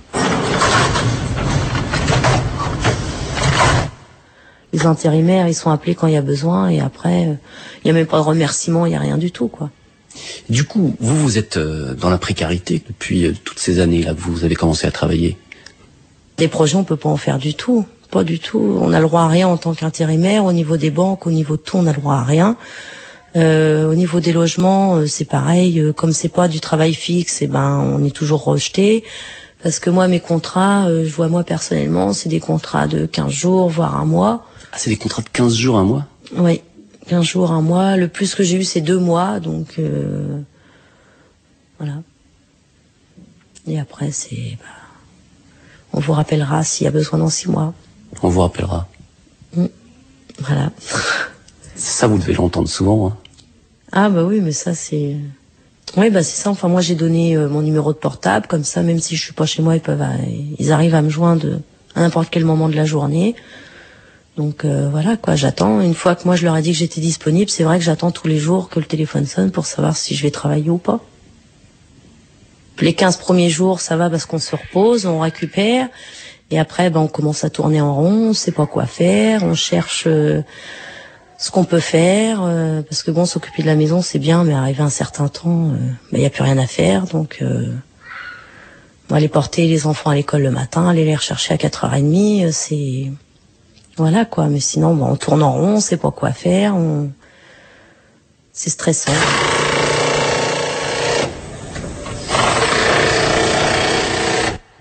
Les intérimaires, ils sont appelés quand il y a besoin, et après, il n'y a même pas de remerciement, il n'y a rien du tout, quoi.
Du coup, vous êtes dans la précarité depuis toutes ces années-là que vous avez commencé à travailler.
Des projets, on peut pas en faire du tout. Pas du tout. On a le droit à rien en tant qu'intérimaire. Au niveau des banques, au niveau de tout, on a le droit à rien. Au niveau des logements, c'est pareil. Comme c'est pas du travail fixe, on est toujours rejeté. Parce que moi, mes contrats, je vois moi personnellement, c'est des contrats de 15 jours, voire un mois.
Ah, c'est des contrats de 15 jours, un mois?
Oui, 15 jours, un mois. Le plus que j'ai eu, c'est 2 mois. Donc, voilà. Et après, on vous rappellera s'il y a besoin dans 6 mois.
On vous rappellera.
Voilà.
Ça, vous devez l'entendre souvent. Hein.
Ah oui, mais ça c'est... Oui, c'est ça. Enfin, moi j'ai donné mon numéro de portable, comme ça, même si je suis pas chez moi, ils arrivent à me joindre à n'importe quel moment de la journée. Donc voilà, quoi. J'attends. Une fois que moi je leur ai dit que j'étais disponible, c'est vrai que j'attends tous les jours que le téléphone sonne pour savoir si je vais travailler ou pas. Les 15 premiers jours, ça va parce qu'on se repose, on récupère. Et après, on commence à tourner en rond, on sait pas quoi faire, on cherche ce qu'on peut faire, parce que s'occuper de la maison, c'est bien, mais arrivé à un certain temps, y a plus rien à faire, donc aller porter les enfants à l'école le matin, aller les rechercher à 4h30, c'est... Voilà, quoi. Mais sinon, on tourne en rond, on sait pas quoi faire, c'est stressant.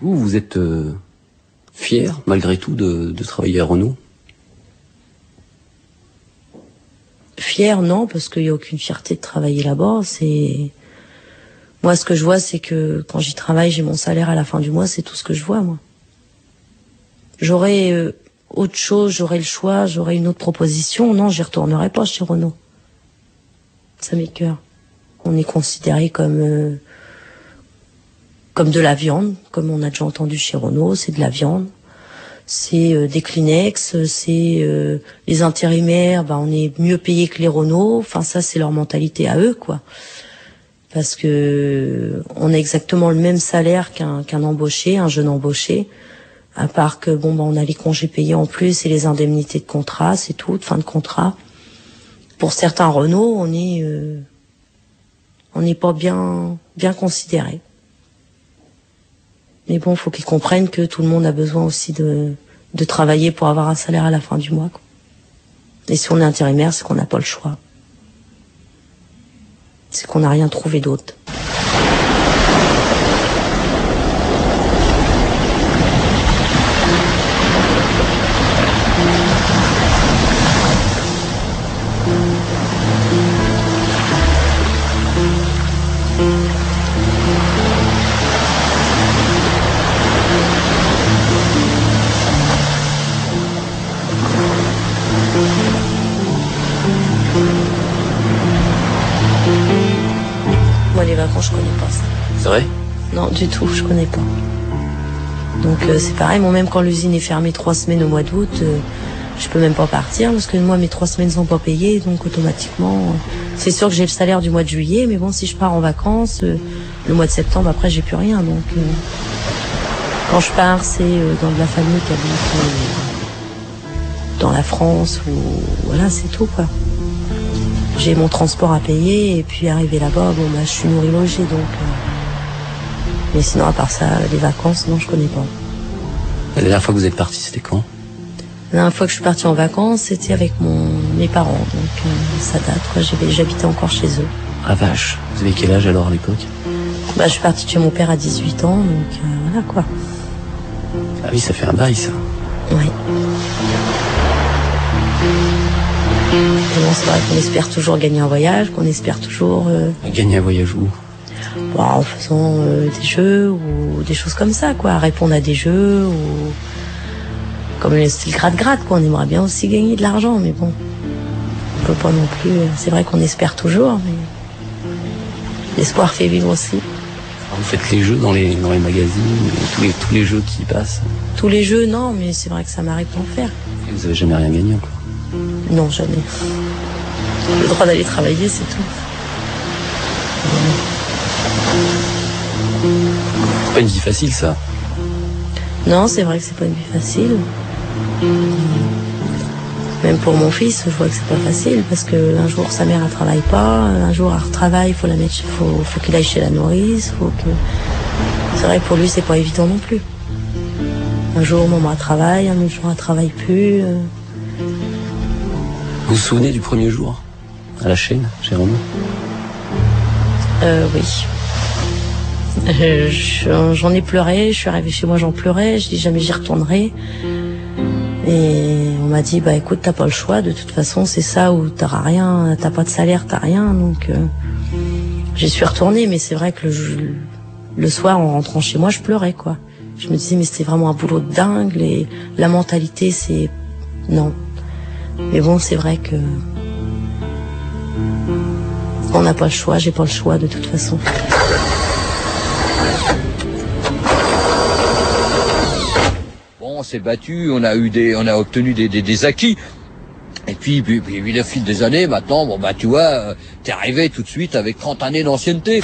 Vous êtes fier, malgré tout, de travailler à Renault?
Fier, non, parce qu'il n'y a aucune fierté de travailler là-bas. Moi, ce que je vois, c'est que quand j'y travaille, j'ai mon salaire à la fin du mois, c'est tout ce que je vois, moi. J'aurais autre chose, j'aurais le choix, j'aurais une autre proposition. Non, j'y retournerai pas chez Renault. Ça m'écoeure. On est considéré comme de la viande, comme on a déjà entendu chez Renault, c'est de la viande. C'est des Kleenex, c'est les intérimaires, on est mieux payés que les Renault. Enfin, ça, c'est leur mentalité à eux, quoi. Parce que on a exactement le même salaire qu'un embauché, un jeune embauché. À part que, on a les congés payés en plus et les indemnités de contrat, c'est tout, de fin de contrat. Pour certains Renault, on n'est pas bien considéré. Mais bon, faut qu'ils comprennent que tout le monde a besoin aussi de travailler pour avoir un salaire à la fin du mois, quoi. Et si on est intérimaire, c'est qu'on n'a pas le choix. C'est qu'on n'a rien trouvé d'autre. Moi, les vacances, je connais pas ça.
C'est vrai?
Non, du tout, je connais pas. Donc c'est pareil, moi même quand l'usine est fermée 3 semaines au mois d'août, je peux même pas partir parce que moi mes 3 semaines sont pas payées, donc automatiquement, c'est sûr que j'ai le salaire du mois de juillet, mais bon, si je pars en vacances, le mois de septembre après j'ai plus rien, donc quand je pars c'est dans de la famille qui habite dans la France ou voilà, c'est tout, quoi. J'ai mon transport à payer et puis arrivé là-bas, je suis nourrie logée, donc. Mais sinon, à part ça, les vacances, non, je connais pas.
La dernière fois que vous êtes parti, c'était quand?
La dernière fois que je suis partie en vacances, c'était avec mes parents, donc ça date, quoi. J'habitais encore chez eux.
Ah vache, vous avez quel âge alors à l'époque?
Je suis partie de chez mon père à 18 ans, donc voilà, quoi.
Ah oui, ça fait un bail, ça.
Oui. Bon, c'est vrai qu'on espère toujours gagner un voyage, qu'on espère toujours...
Gagner un voyage où?
En faisant des jeux ou des choses comme ça, quoi. Répondre à des jeux ou... Comme le style gratte-gratte, quoi. On aimerait bien aussi gagner de l'argent, mais bon. On peut pas non plus... C'est vrai qu'on espère toujours, mais... L'espoir fait vivre aussi.
Vous faites les jeux dans les magazines, tous les jeux qui passent?
Tous les jeux, non, mais c'est vrai que ça m'arrive d'en faire.
Et vous avez jamais rien gagné encore?
Non, jamais. Le droit d'aller travailler, c'est tout.
C'est pas une vie facile, ça.
Non, c'est vrai que c'est pas une vie facile. Même pour mon fils, je vois que c'est pas facile parce que un jour sa mère elle travaille pas, un jour elle retravaille, faut qu'il aille chez la nourrice, c'est vrai que pour lui c'est pas évident non plus. Un jour maman elle travaille, un autre jour elle travaille plus.
Vous vous souvenez du premier jour à la chaîne, chez Renault?
Oui. J'en ai pleuré, je suis arrivée chez moi, j'en pleurais, je dis jamais j'y retournerai. Et on m'a dit, écoute, t'as pas le choix, de toute façon, c'est ça où t'auras rien, t'as pas de salaire, t'as rien, donc j'y suis retournée, mais c'est vrai que le soir, en rentrant chez moi, je pleurais, quoi. Je me disais, mais c'était vraiment un boulot de dingue, la mentalité, c'est... Non. Mais bon, c'est vrai que... On n'a pas le choix, j'ai pas le choix, de toute façon.
On s'est battu, on a obtenu des acquis. Et puis le fil des années, maintenant, tu vois, t'es arrivé tout de suite avec 30 années d'ancienneté.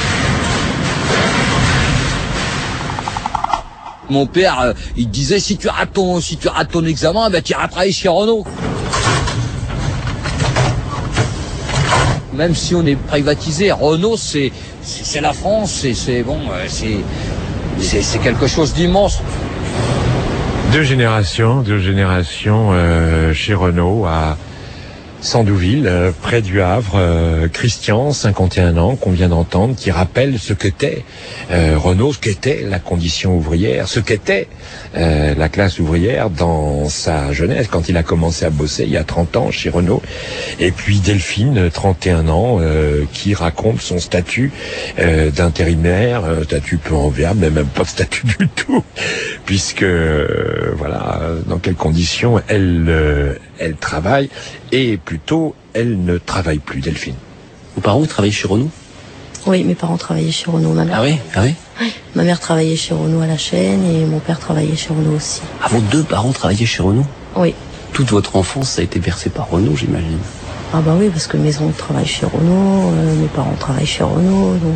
Mon père, il disait, si tu rates ton examen, tu iras travailler chez Renault. Même si on est privatisé, Renault, c'est la France, c'est quelque chose d'immense.
Deux générations chez Renault à Sandouville, près du Havre, Christian, 51 ans, qu'on vient d'entendre, qui rappelle ce qu'était Renault, ce qu'était la condition ouvrière, ce qu'était la classe ouvrière dans sa jeunesse, quand il a commencé à bosser il y a 30 ans chez Renault. Et puis Delphine, 31 ans, qui raconte son statut d'intérimaire, statut peu enviable, mais même pas de statut du tout, puisque voilà, dans quelles conditions elle travaille, et plutôt, elle ne travaille plus, Delphine.
Vos parents travaillaient chez Renault?
Oui, mes parents travaillaient chez Renault. Ma mère.
Ah oui?
Oui. Ma mère travaillait chez Renault à la chaîne et mon père travaillait chez Renault aussi.
Ah, vos deux parents travaillaient chez Renault?
Oui.
Toute votre enfance a été bercée par Renault, j'imagine.
Ah bah oui, parce que mes oncles travaillent chez Renault, mes parents travaillent chez Renault, donc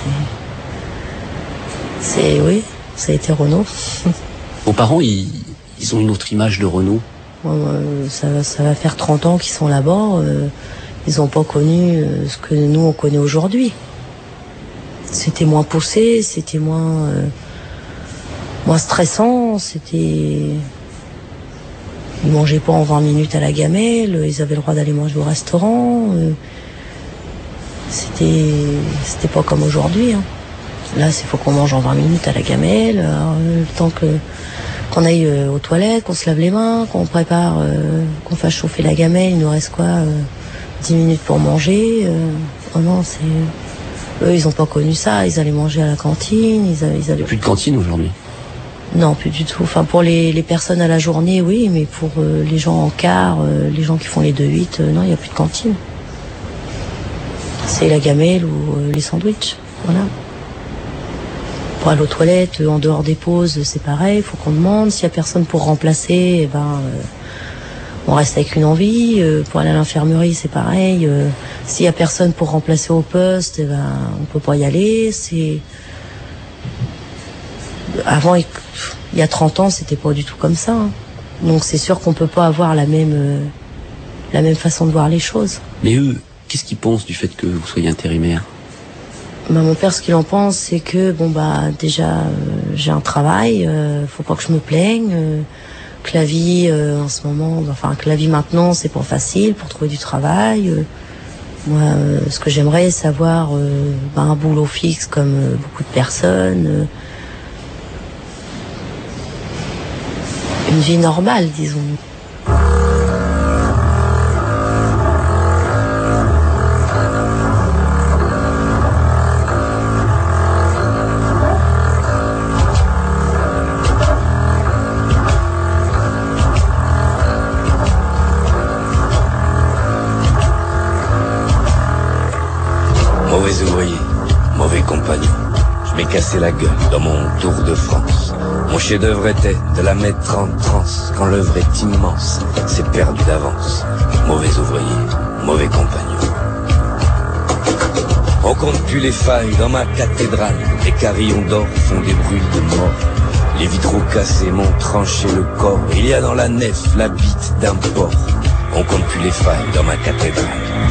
oui, ça a été Renault.
Vos parents, ils ont une autre image de Renault?
Ça va faire 30 ans qu'ils sont là-bas. Ils n'ont pas connu ce que nous, on connaît aujourd'hui. C'était moins poussé, c'était moins stressant, Ils mangeaient pas en 20 minutes à la gamelle, ils avaient le droit d'aller manger au restaurant. C'était pas comme aujourd'hui. Hein. Là, il faut qu'on mange en 20 minutes à la gamelle, le temps qu'on aille aux toilettes, qu'on se lave les mains, qu'on prépare, qu'on fasse chauffer la gamelle, il nous reste 10 minutes pour manger. Oh non, eux, ils n'ont pas connu ça, ils allaient manger à la cantine. Il n'y a
plus de cantine aujourd'hui?
Non, plus du tout. Enfin, pour les personnes à la journée, oui, mais pour les gens en quart, les gens qui font les 2-8, non, il n'y a plus de cantine. C'est la gamelle ou les sandwichs, voilà. Pour aller aux toilettes, en dehors des pauses, c'est pareil, il faut qu'on demande. S'il n'y a personne pour remplacer, on reste avec une envie. Pour aller à l'infirmerie, c'est pareil. S'il n'y a personne pour remplacer au poste, on peut pas y aller. Avant, il y a 30 ans, c'était pas du tout comme ça. Hein. Donc c'est sûr qu'on peut pas avoir la même façon de voir les choses.
Mais eux, qu'est-ce qu'ils pensent du fait que vous soyez intérimaire?
Mon père, ce qu'il en pense, c'est que déjà j'ai un travail, faut pas que je me plaigne, que la vie en ce moment, que la vie maintenant, c'est pas facile pour trouver du travail. Moi, ce que j'aimerais, c'est avoir un boulot fixe comme beaucoup de personnes, une vie normale, disons.
Mauvais ouvrier, mauvais compagnon. Je m'ai cassé la gueule dans mon Tour de France. Mon chef-d'œuvre était de la mettre en transe. Quand l'œuvre est immense, c'est perdu d'avance. Mauvais ouvrier, mauvais compagnon. On compte plus les failles dans ma cathédrale. Les carillons d'or font des bruits de mort. Les vitraux cassés m'ont tranché le corps. Il y a dans la nef la bite d'un porc. On compte plus les failles dans ma cathédrale.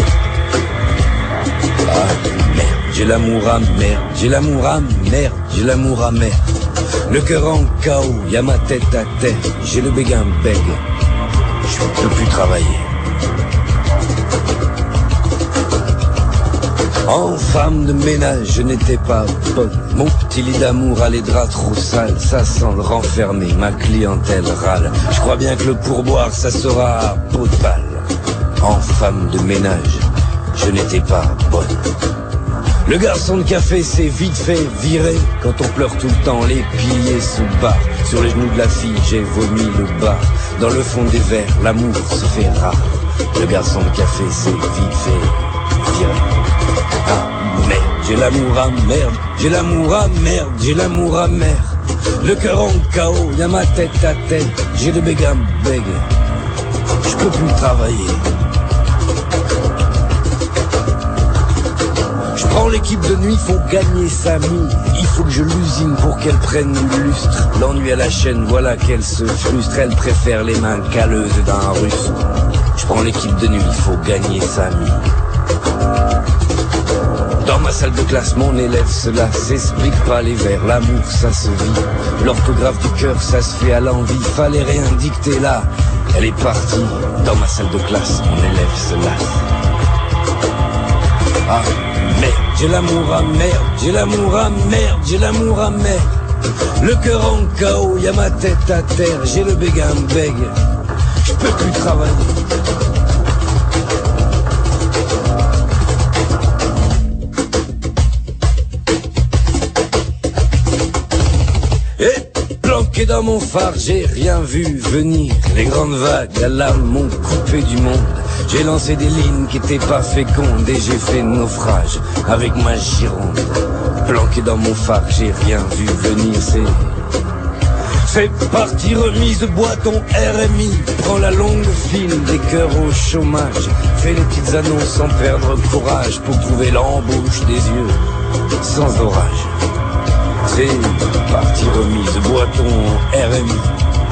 Ah merde, j'ai l'amour à merde, j'ai l'amour à merde, j'ai l'amour à merde. Le cœur en chaos, y'a ma tête à terre, j'ai le béguin bègue, je peux plus travailler. En femme de ménage, je n'étais pas bonne. Mon petit lit d'amour a les draps trop sales, ça sent le renfermé, ma clientèle râle. Je crois bien que le pourboire, ça sera à peau de balle. En femme de ménage, je n'étais pas bonne. Le garçon de café s'est vite fait virer. Quand on pleure tout le temps, les piliers se barrent. Sur les genoux de la fille, j'ai vomi le bar. Dans le fond des verres, l'amour se fait rare. Le garçon de café s'est vite fait virer. Ah merde, j'ai l'amour à merde, j'ai l'amour à merde, j'ai l'amour à merde. Le cœur en chaos, y'a ma tête à tête, j'ai le béguin bègue. Je peux plus travailler. Je prends l'équipe de nuit, faut gagner sa mie. Il faut que je l'usine pour qu'elle prenne du lustre. L'ennui à la chaîne, voilà qu'elle se frustre. Elle préfère les mains calleuses d'un russe. Je prends l'équipe de nuit, il faut gagner sa mie. Dans ma salle de classe, mon élève se lasse. S'explique pas les vers, l'amour ça se vit. L'orthographe du cœur, ça se fait à l'envie. Fallait rien dicter là, Elle est partie dans ma salle de classe, mon élève se lasse. Ah, merde, j'ai l'amour à merde, j'ai l'amour à merde, j'ai l'amour à merde. Le cœur en chaos, y'a ma tête à terre, j'ai le beg, je peux plus travailler. Et planqué dans mon phare, j'ai rien vu venir. Les grandes vagues à l'âme m'ont coupé du monde. J'ai lancé des lignes qui étaient pas fécondes et j'ai fait naufrage avec ma gironde. Planqué dans mon phare, j'ai rien vu venir, c'est parti, remise, bois ton RMI. Prends la longue file des cœurs au chômage. Fais les petites annonces sans perdre courage pour trouver l'embauche des yeux sans orage. C'est parti, remise, bois ton RMI.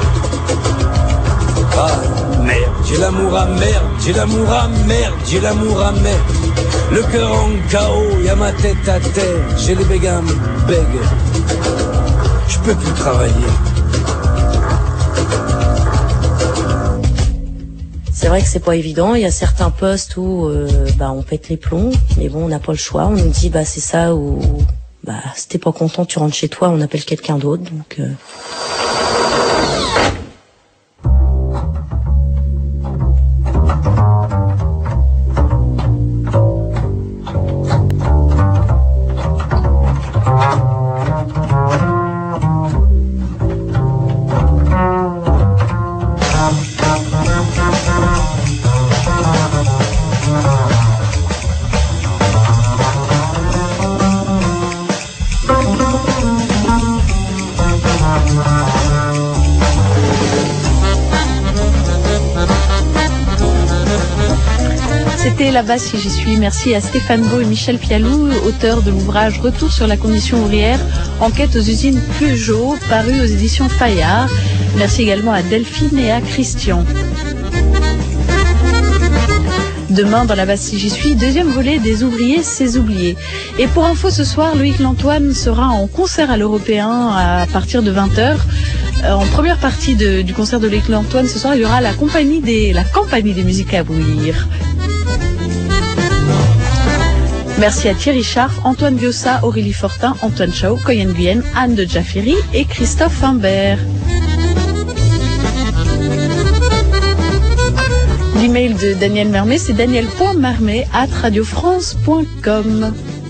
Ah merde, j'ai l'amour à merde, j'ai l'amour à merde, j'ai l'amour à merde. Le cœur en chaos, y'a ma tête à terre, j'ai les beg, je peux plus travailler.
C'est vrai que c'est pas évident, il y a certains postes où on pète les plombs, mais bon, on n'a pas le choix, on nous dit c'est ça ou si t'es pas content, tu rentres chez toi, on appelle quelqu'un d'autre, donc
Là-bas si j'y suis. Merci à Stéphane Beau et Michel Pialou, auteurs de l'ouvrage Retour sur la condition ouvrière, enquête aux usines Peugeot, paru aux éditions Fayard. Merci également à Delphine et à Christian. Demain, dans la base si j'y suis, deuxième volet des ouvriers, ces oubliés. Et pour info, ce soir, Loïc Lantoine sera en concert à l'Européen à partir de 20h. En première partie du concert de Loïc Lantoine, ce soir, il y aura la compagnie des musiques à bouillir. Merci à Thierry Scharf, Antoine Biossa, Aurélie Fortin, Antoine Chao, Coyen Guyenne, Anne de Jafferi et Christophe Imbert. L'email de Daniel Mermet, c'est daniel.mermet@radiofrance.com.